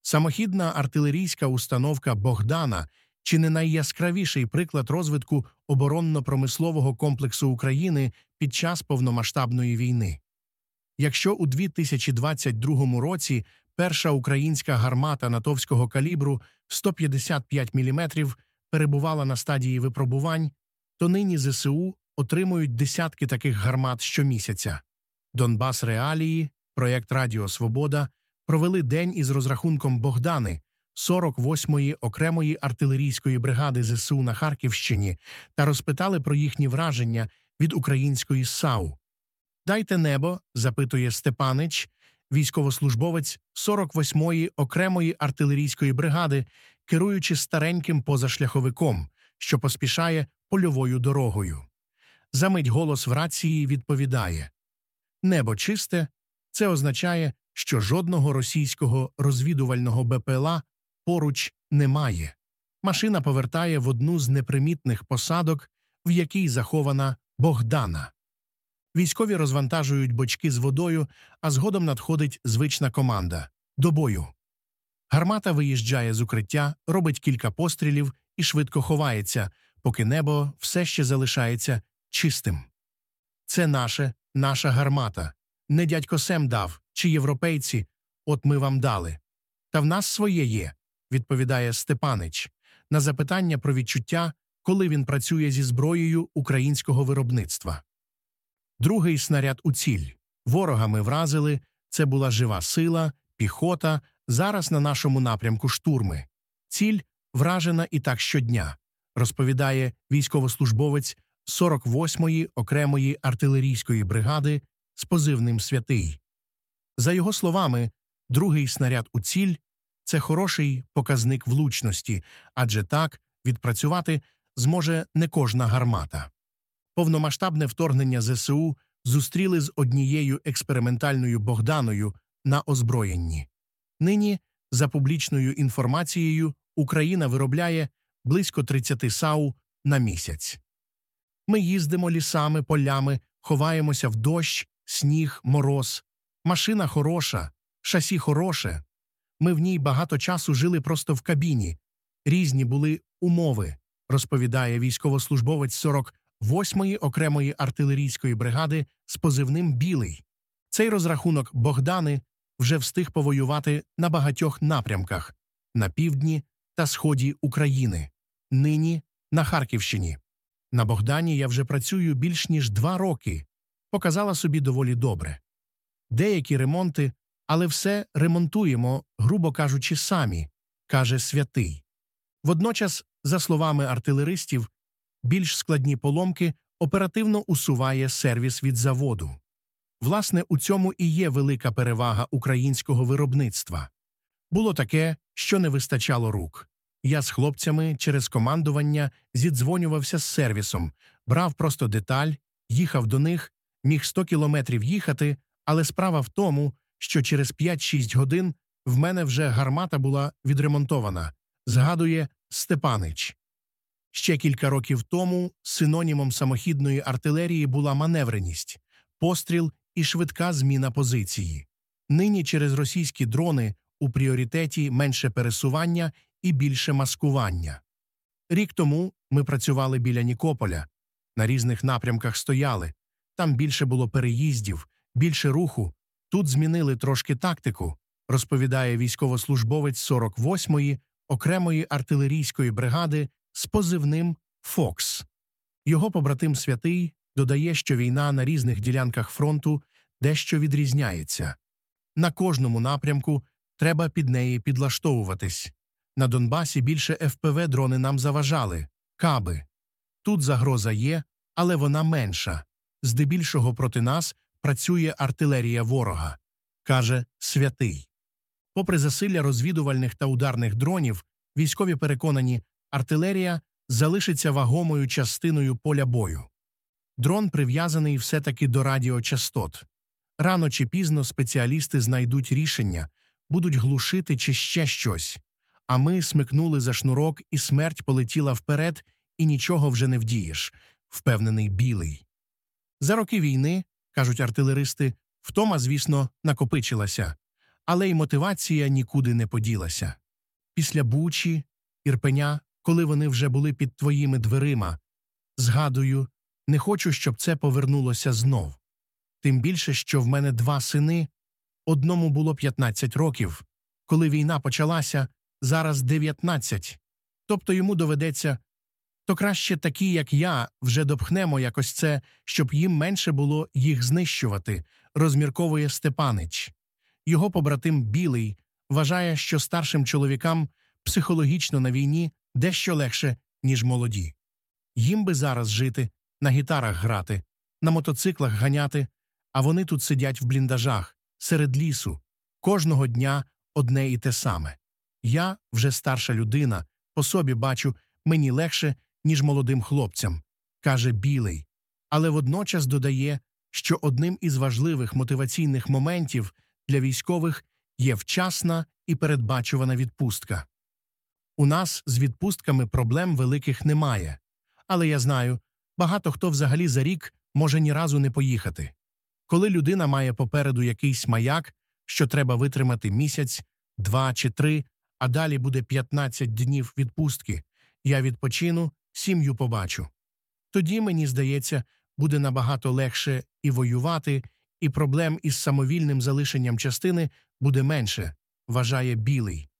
Самохідна артилерійська установка «Богдана» чи не найяскравіший приклад розвитку оборонно-промислового комплексу України під час повномасштабної війни. Якщо у 2022 році перша українська гармата натовського калібру 155 мм перебувала на стадії випробувань, то нині ЗСУ отримують десятки таких гармат щомісяця. Донбас Реалії, проєкт Радіо Свобода провели день із розрахунком «Богдани» 48-ї окремої артилерійської бригади ЗСУ на Харківщині та розпитали про їхні враження від української САУ. «Дайте небо», – запитує Степанич, військовослужбовець 48-ї окремої артилерійської бригади, керуючи стареньким позашляховиком, що поспішає польовою дорогою. Замить голос в рації відповідає: «Небо чисте» – це означає, що жодного російського розвідувального БПЛА поруч немає. Машина повертає в одну з непримітних посадок, в якій захована «Богдана». Військові розвантажують бочки з водою, а згодом надходить звична команда – до бою. Гармата виїжджає з укриття, робить кілька пострілів і швидко ховається, поки небо все ще залишається чистим. Це наша гармата. Не дядько Сем дав, чи європейці, от ми вам дали. Та в нас своє є, відповідає Степанич, на запитання про відчуття, коли він працює зі зброєю українського виробництва. Другий снаряд у ціль. Ворога ми вразили, це була жива сила, піхота, зараз на нашому напрямку штурми. Ціль вражена і так щодня, розповідає військовослужбовець 48-ї окремої артилерійської бригади з позивним «Святий». За його словами, другий снаряд у ціль – це хороший показник влучності, адже так відпрацювати зможе не кожна гармата. Повномасштабне вторгнення ЗСУ зустріли з однією експериментальною «Богданою» на озброєнні. Нині, за публічною інформацією, Україна виробляє близько 30 САУ на місяць. Ми їздимо лісами, полями, ховаємося в дощ, сніг, мороз. Машина хороша, шасі хороше. Ми в ній багато часу жили просто в кабіні. Різні були умови, розповідає військовослужбовець 48-ї окремої артилерійської бригади з позивним «Білий». Цей розрахунок «Богдани» вже встиг повоювати на багатьох напрямках – на півдні та сході України, нині на Харківщині. На «Богдані» я вже працюю більш ніж 2 роки. Показала собі доволі добре. Деякі ремонти, але все ремонтуємо, грубо кажучи, самі, каже Святий. Водночас, за словами артилеристів, більш складні поломки оперативно усуває сервіс від заводу. Власне, у цьому і є велика перевага українського виробництва. Було таке, що не вистачало рук. Я з хлопцями через командування зідзвонювався з сервісом, брав просто деталь, їхав до них, міг 100 кілометрів їхати, але справа в тому, що через 5-6 годин в мене вже гармата була відремонтована, згадує Степанич. Ще кілька років тому синонімом самохідної артилерії була маневреність, постріл і швидка зміна позиції. Нині через російські дрони у пріоритеті менше пересування і більше маскування. Рік тому ми працювали біля Нікополя, на різних напрямках стояли, там більше було переїздів, більше руху, тут змінили трошки тактику, розповідає військовослужбовець 48-ї окремої артилерійської бригади з позивним «Фокс». Його побратим Святий додає, що війна на різних ділянках фронту дещо відрізняється. На кожному напрямку треба під неї підлаштовуватись. На Донбасі більше ФПВ-дрони нам заважали, каби. Тут загроза є, але вона менша. Здебільшого проти нас працює артилерія ворога, каже Святий. Попри засилля розвідувальних та ударних дронів, військові переконані, артилерія залишиться вагомою частиною поля бою. Дрон прив'язаний все-таки до радіочастот. Рано чи пізно спеціалісти знайдуть рішення, будуть глушити чи ще щось. А ми смикнули за шнурок, і смерть полетіла вперед, і нічого вже не вдієш, впевнений Білий. За роки війни, кажуть артилеристи, втома, звісно, накопичилася. Але й мотивація нікуди не поділася. Після Бучі, Ірпеня, коли вони вже були під твоїми дверима, згадую, не хочу, щоб це повернулося знов. Тим більше, що в мене 2 сини, одному було 15 років, коли війна почалася, зараз 19. Тобто йому доведеться, то краще такі, як я, вже допхнемо якось це, щоб їм менше було їх знищувати, розмірковує Степанич. Його побратим Білий вважає, що старшим чоловікам психологічно на війні дещо легше, ніж молоді. Їм би зараз жити, на гітарах грати, на мотоциклах ганяти, а вони тут сидять в бліндажах, серед лісу. Кожного дня одне і те саме. Я вже старша людина, по собі бачу, мені легше, ніж молодим хлопцям, каже Білий. Але водночас додає, що одним із важливих мотиваційних моментів для військових є вчасна і передбачувана відпустка. У нас з відпустками проблем великих немає. Але я знаю, багато хто взагалі за рік може ні разу не поїхати. Коли людина має попереду якийсь маяк, що треба витримати місяць, 2 чи 3, а далі буде 15 днів відпустки, я відпочину, сім'ю побачу. Тоді, мені здається, буде набагато легше і воювати, і проблем із самовільним залишенням частини буде менше, вважає Білий.